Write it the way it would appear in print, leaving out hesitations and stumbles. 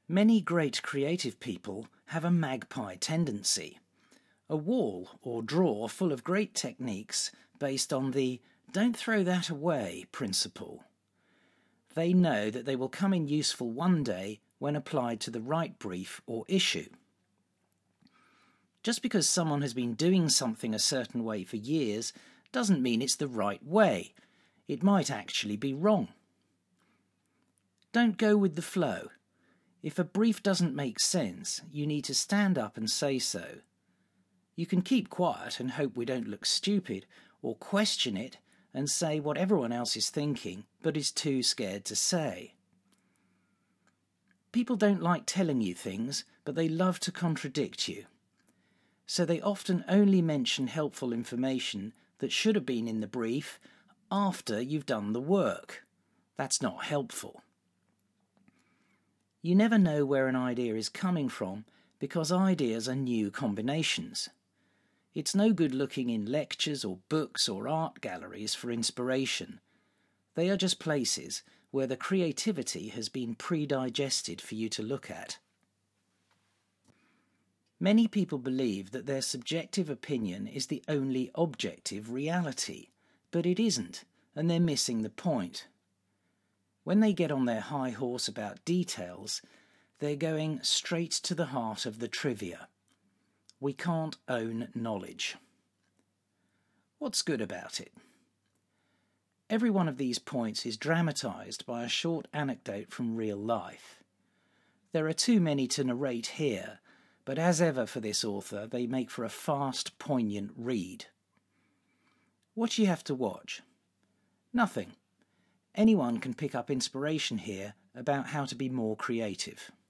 Many great creative people have a magpie tendency, a wall or drawer full of great techniques based on the "don't throw that away" principle. They know that they will come in useful one day when applied to the right brief or issue. Just because someone has been doing something a certain way for years doesn't mean it's the right way. It might actually be wrong. Don't go with the flow. If a brief doesn't make sense, you need to stand up and say so. You can keep quiet and hope we don't look stupid, or question it and say what everyone else is thinking but is too scared to say. People don't like telling you things, but they love to contradict you. So they often only mention helpful information that should have been in the brief after you've done the work. That's not helpful. You never know where an idea is coming from because ideas are new combinations. It's no good looking in lectures or books or art galleries for inspiration. They are just places where the creativity has been pre-digested for you to look at. Many people believe that their subjective opinion is the only objective reality, but it isn't, and they're missing the point. When they get on their high horse about details, they're going straight to the heart of the trivia. We can't own knowledge. What's good about it? Every one of these points is dramatised by a short anecdote from real life. There are too many to narrate here, but as ever for this author, they make for a fast, poignant read. What do you have to watch? Nothing. Anyone can pick up inspiration here about how to be more creative.